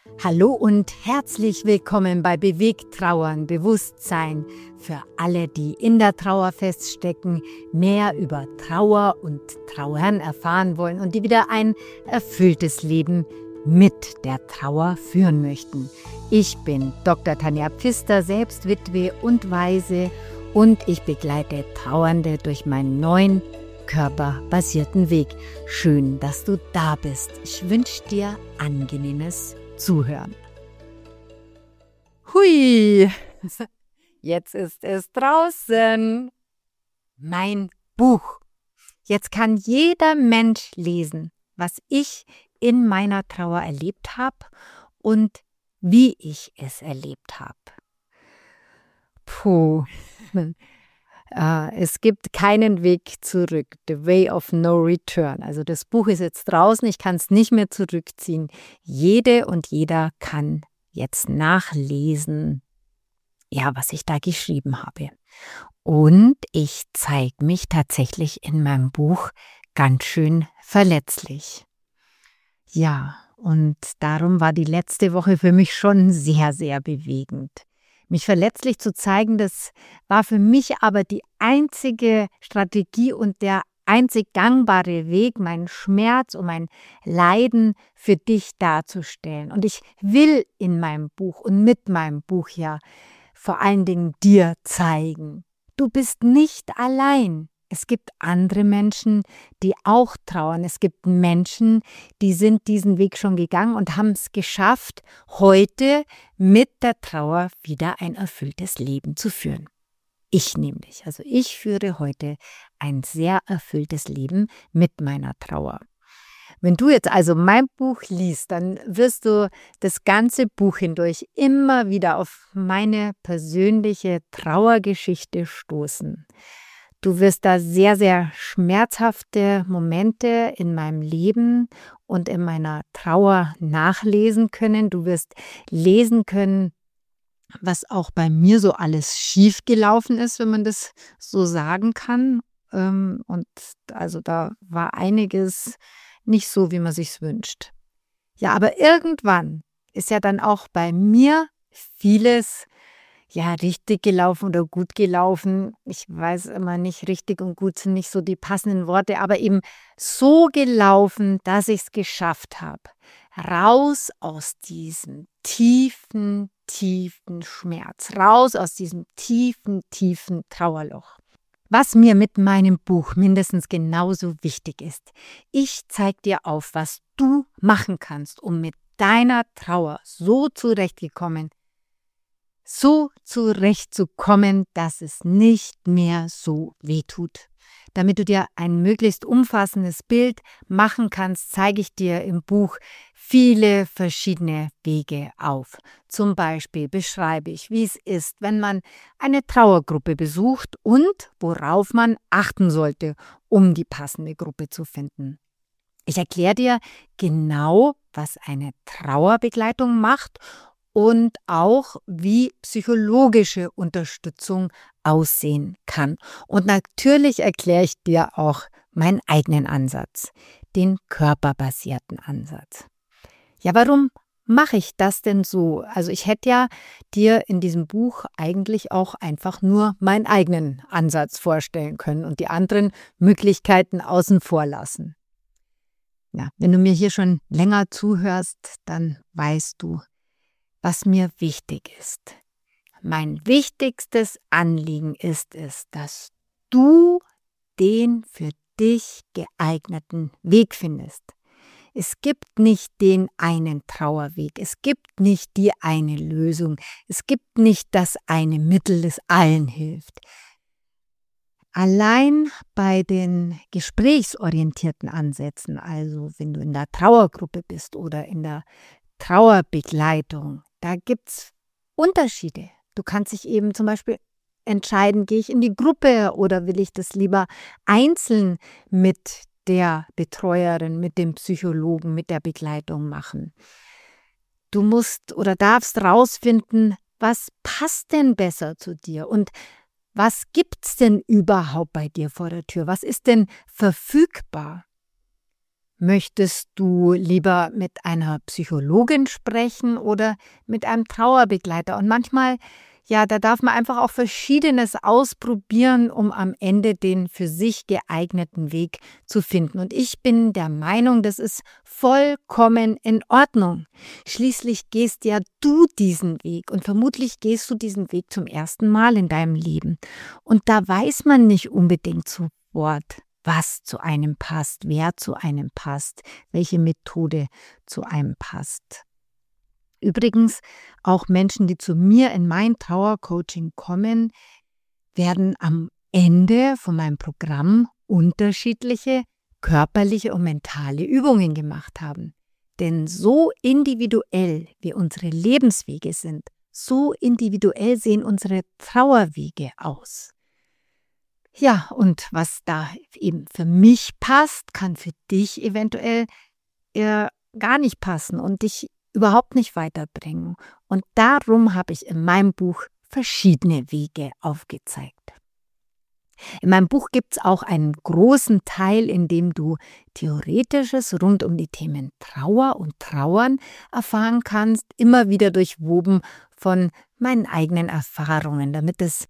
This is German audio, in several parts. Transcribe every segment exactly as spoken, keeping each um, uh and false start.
Hallo und herzlich willkommen bei Bewegt Trauern, Bewusstsein für alle, die in der Trauer feststecken, mehr über Trauer und Trauern erfahren wollen und die wieder ein erfülltes Leben mit der Trauer führen möchten. Ich bin Doktor Tanja Pfister, selbst Witwe und Waise, und ich begleite Trauernde durch meinen neuen körperbasierten Weg. Schön, dass du da bist. Ich wünsche dir angenehmes Zuhören. Hui, jetzt ist es draußen. Mein Buch. Jetzt kann jeder Mensch lesen, was ich in meiner Trauer erlebt habe und wie ich es erlebt habe. Puh. Uh, es gibt keinen Weg zurück. The way of no return. Also das Buch ist jetzt draußen, ich kann es nicht mehr zurückziehen. Jede und jeder kann jetzt nachlesen, ja, was ich da geschrieben habe. Und ich zeige mich tatsächlich in meinem Buch ganz schön verletzlich. Ja, und darum war die letzte Woche für mich schon sehr, sehr bewegend. Mich verletzlich zu zeigen, das war für mich aber die einzige Strategie und der einzig gangbare Weg, meinen Schmerz und mein Leiden für dich darzustellen. Und ich will in meinem Buch und mit meinem Buch ja vor allen Dingen dir zeigen, du bist nicht allein. Es gibt andere Menschen, die auch trauern. Es gibt Menschen, die sind diesen Weg schon gegangen und haben es geschafft, heute mit der Trauer wieder ein erfülltes Leben zu führen. Ich nämlich. Also ich führe heute ein sehr erfülltes Leben mit meiner Trauer. Wenn du jetzt also mein Buch liest, dann wirst du das ganze Buch hindurch immer wieder auf meine persönliche Trauergeschichte stoßen. Du wirst da sehr, sehr schmerzhafte Momente in meinem Leben und in meiner Trauer nachlesen können. Du wirst lesen können, was auch bei mir so alles schiefgelaufen ist, wenn man das so sagen kann. Und also da war einiges nicht so, wie man sich's wünscht. Ja, aber irgendwann ist ja dann auch bei mir vieles ja, richtig gelaufen oder gut gelaufen. Ich weiß immer nicht, richtig und gut sind nicht so die passenden Worte, aber eben so gelaufen, dass ich es geschafft habe. Raus aus diesem tiefen, tiefen Schmerz, raus aus diesem tiefen, tiefen Trauerloch. Was mir mit meinem Buch mindestens genauso wichtig ist, ich zeige dir auf, was du machen kannst, um mit deiner Trauer so zurechtgekommen so zurechtzukommen, dass es nicht mehr so wehtut. Damit du dir ein möglichst umfassendes Bild machen kannst, zeige ich dir im Buch viele verschiedene Wege auf. Zum Beispiel beschreibe ich, wie es ist, wenn man eine Trauergruppe besucht und worauf man achten sollte, um die passende Gruppe zu finden. Ich erkläre dir genau, was eine Trauerbegleitung macht und auch, wie psychologische Unterstützung aussehen kann. Und natürlich erkläre ich dir auch meinen eigenen Ansatz, den körperbasierten Ansatz. Ja, warum mache ich das denn so? Also ich hätte ja dir in diesem Buch eigentlich auch einfach nur meinen eigenen Ansatz vorstellen können und die anderen Möglichkeiten außen vor lassen. Ja, wenn du mir hier schon länger zuhörst, dann weißt du, was mir wichtig ist. Mein wichtigstes Anliegen ist es, dass du den für dich geeigneten Weg findest. Es gibt nicht den einen Trauerweg, es gibt nicht die eine Lösung, es gibt nicht das eine Mittel, das allen hilft. Allein bei den gesprächsorientierten Ansätzen, also wenn du in der Trauergruppe bist oder in der Trauerbegleitung, da gibt es Unterschiede. Du kannst dich eben zum Beispiel entscheiden, gehe ich in die Gruppe oder will ich das lieber einzeln mit der Betreuerin, mit dem Psychologen, mit der Begleitung machen. Du musst oder darfst rausfinden, was passt denn besser zu dir und was gibt's denn überhaupt bei dir vor der Tür? Was ist denn verfügbar? Möchtest du lieber mit einer Psychologin sprechen oder mit einem Trauerbegleiter? Und manchmal, ja, da darf man einfach auch Verschiedenes ausprobieren, um am Ende den für sich geeigneten Weg zu finden. Und ich bin der Meinung, das ist vollkommen in Ordnung. Schließlich gehst ja du diesen Weg und vermutlich gehst du diesen Weg zum ersten Mal in deinem Leben. Und da weiß man nicht unbedingt sofort, was zu einem passt, wer zu einem passt, welche Methode zu einem passt. Übrigens, auch Menschen, die zu mir in mein Trauercoaching kommen, werden am Ende von meinem Programm unterschiedliche körperliche und mentale Übungen gemacht haben. Denn so individuell wie unsere Lebenswege sind, so individuell sehen unsere Trauerwege aus. Ja, und was da eben für mich passt, kann für dich eventuell eher gar nicht passen und dich überhaupt nicht weiterbringen. Und darum habe ich in meinem Buch verschiedene Wege aufgezeigt. In meinem Buch gibt es auch einen großen Teil, in dem du Theoretisches rund um die Themen Trauer und Trauern erfahren kannst, immer wieder durchwoben von meinen eigenen Erfahrungen, damit das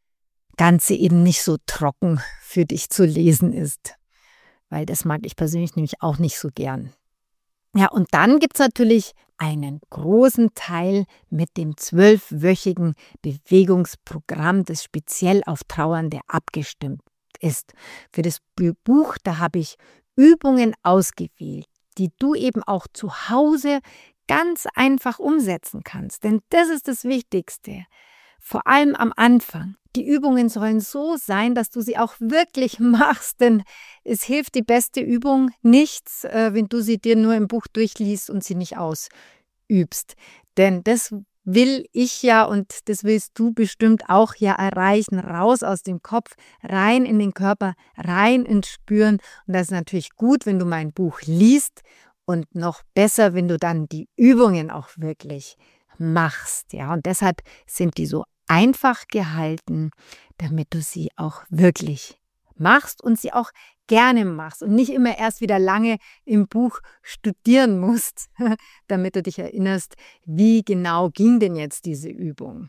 Ganze eben nicht so trocken für dich zu lesen ist, weil das mag ich persönlich nämlich auch nicht so gern. Ja, und dann gibt es natürlich einen großen Teil mit dem zwölfwöchigen Bewegungsprogramm, das speziell auf Trauernde abgestimmt ist. Für das Buch, da habe ich Übungen ausgewählt, die du eben auch zu Hause ganz einfach umsetzen kannst. Denn das ist das Wichtigste. Vor allem am Anfang. Die Übungen sollen so sein, dass du sie auch wirklich machst, denn es hilft die beste Übung nichts, äh, wenn du sie dir nur im Buch durchliest und sie nicht ausübst. Denn das will ich ja und das willst du bestimmt auch ja erreichen, raus aus dem Kopf, rein in den Körper, rein ins Spüren. Und das ist natürlich gut, wenn du mein Buch liest und noch besser, wenn du dann die Übungen auch wirklich machst. Ja, und deshalb sind die so einfach gehalten, damit du sie auch wirklich machst und sie auch gerne machst und nicht immer erst wieder lange im Buch studieren musst, damit du dich erinnerst, wie genau ging denn jetzt diese Übung.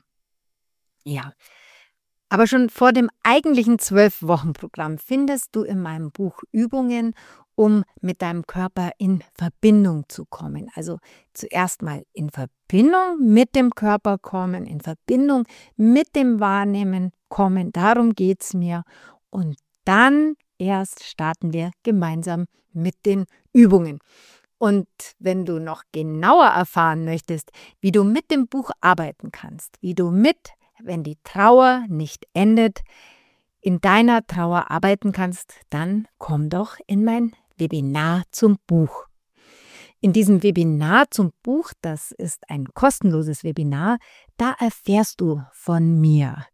Ja, aber schon vor dem eigentlichen zwölf-Wochen-Programm findest du in meinem Buch Übungen, um mit deinem Körper in Verbindung zu kommen. Also zuerst mal in Verbindung mit dem Körper kommen, in Verbindung mit dem Wahrnehmen kommen. Darum geht es mir. Und dann erst starten wir gemeinsam mit den Übungen. Und wenn du noch genauer erfahren möchtest, wie du mit dem Buch arbeiten kannst, wie du mit, wenn die Trauer nicht endet, in deiner Trauer arbeiten kannst, dann komm doch in mein Webinar zum Buch. In diesem Webinar zum Buch, das ist ein kostenloses Webinar, da erfährst du von mir,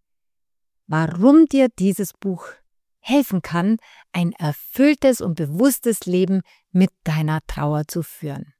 warum dir dieses Buch helfen kann, ein erfülltes und bewusstes Leben mit deiner Trauer zu führen.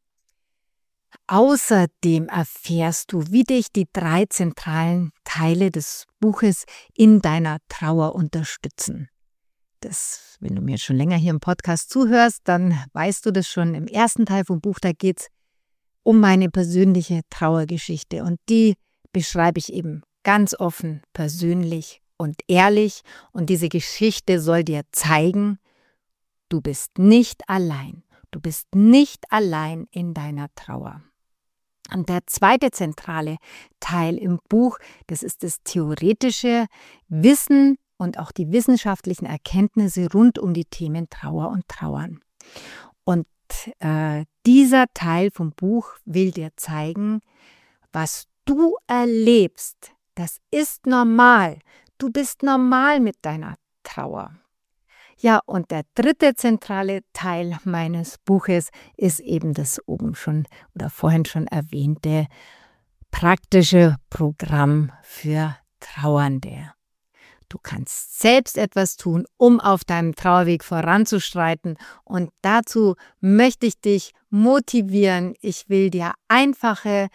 Außerdem erfährst du, wie dich die drei zentralen Teile des Buches in deiner Trauer unterstützen. Das, wenn du mir schon länger hier im Podcast zuhörst, dann weißt du das schon. Im ersten Teil vom Buch, da geht es um meine persönliche Trauergeschichte und die beschreibe ich eben ganz offen, persönlich und ehrlich und diese Geschichte soll dir zeigen, du bist nicht allein, du bist nicht allein in deiner Trauer. Und der zweite zentrale Teil im Buch, das ist das theoretische Wissen und auch die wissenschaftlichen Erkenntnisse rund um die Themen Trauer und Trauern. Und äh, dieser Teil vom Buch will dir zeigen, was du erlebst, das ist normal. Du bist normal mit deiner Trauer. Ja, und der dritte zentrale Teil meines Buches ist eben das oben schon oder vorhin schon erwähnte praktische Programm für Trauernde. Du kannst selbst etwas tun, um auf deinem Trauerweg voranzuschreiten und dazu möchte ich dich motivieren. Ich will dir einfache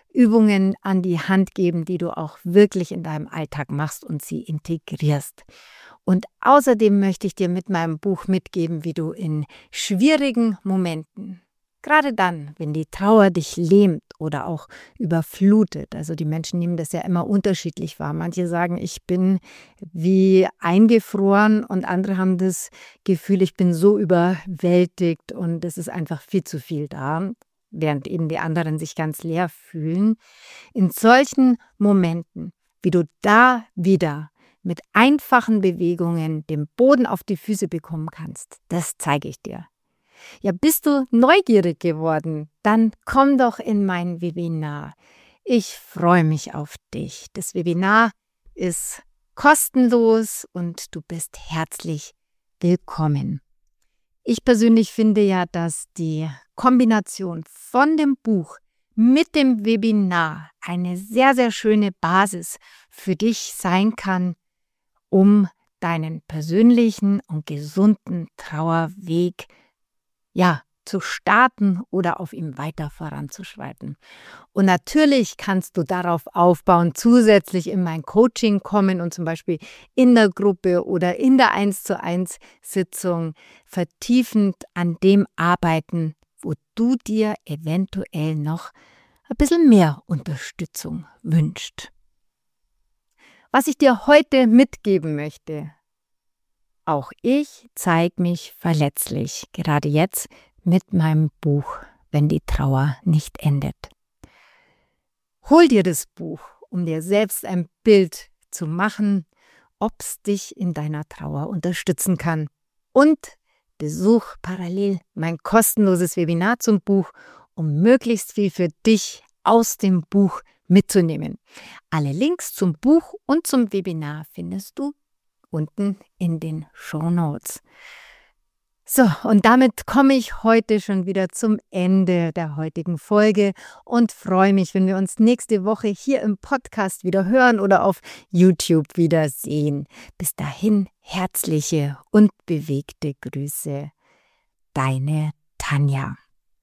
Übungen an die Hand geben, die du auch wirklich in deinem Alltag machst und sie integrierst. Und außerdem möchte ich dir mit meinem Buch mitgeben, wie du in schwierigen Momenten, gerade dann, wenn die Trauer dich lähmt oder auch überflutet, also die Menschen nehmen das ja immer unterschiedlich wahr. Manche sagen, ich bin wie eingefroren und andere haben das Gefühl, ich bin so überwältigt und es ist einfach viel zu viel da, während eben die anderen sich ganz leer fühlen. In solchen Momenten, wie du da wieder mit einfachen Bewegungen den Boden auf die Füße bekommen kannst, das zeige ich dir. Ja, bist du neugierig geworden? Dann komm doch in mein Webinar. Ich freue mich auf dich. Das Webinar ist kostenlos und du bist herzlich willkommen. Ich persönlich finde ja, dass die Kombination von dem Buch mit dem Webinar eine sehr, sehr schöne Basis für dich sein kann, um deinen persönlichen und gesunden Trauerweg ja, zu starten oder auf ihm weiter voranzuschreiten. Und natürlich kannst du darauf aufbauen, zusätzlich in mein Coaching kommen und zum Beispiel in der Gruppe oder in der eins zu eins Sitzung vertiefend an dem arbeiten, wo du dir eventuell noch ein bisschen mehr Unterstützung wünschst. Was ich dir heute mitgeben möchte: Auch ich zeige mich verletzlich, gerade jetzt mit meinem Buch, wenn die Trauer nicht endet. Hol dir das Buch, um dir selbst ein Bild zu machen, ob es dich in deiner Trauer unterstützen kann. Und besuch parallel mein kostenloses Webinar zum Buch, um möglichst viel für dich aus dem Buch mitzunehmen. Alle Links zum Buch und zum Webinar findest du unten in den Shownotes. So, und damit komme ich heute schon wieder zum Ende der heutigen Folge und freue mich, wenn wir uns nächste Woche hier im Podcast wieder hören oder auf YouTube wieder sehen. Bis dahin herzliche und bewegte Grüße. Deine Tanja.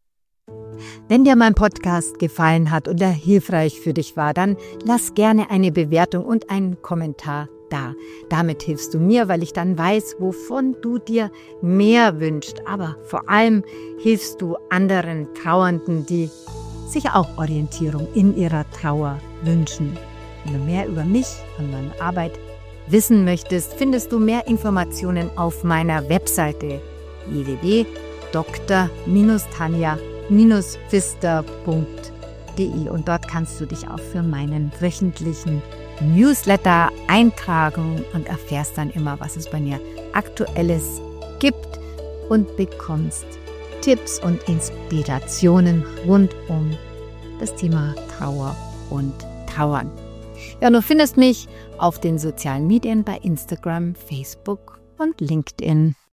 Wenn dir mein Podcast gefallen hat und er hilfreich für dich war, dann lass gerne eine Bewertung und einen Kommentar da. Damit hilfst du mir, weil ich dann weiß, wovon du dir mehr wünschst. Aber vor allem hilfst du anderen Trauernden, die sich auch Orientierung in ihrer Trauer wünschen. Wenn du mehr über mich und meine Arbeit wissen möchtest, findest du mehr Informationen auf meiner Webseite w w w punkt dr tanja pfister punkt de und dort kannst du dich auch für meinen wöchentlichen Newsletter eintragen und erfährst dann immer, was es bei mir Aktuelles gibt und bekommst Tipps und Inspirationen rund um das Thema Trauer und Trauern. Ja, du findest mich auf den sozialen Medien bei Instagram, Facebook und LinkedIn.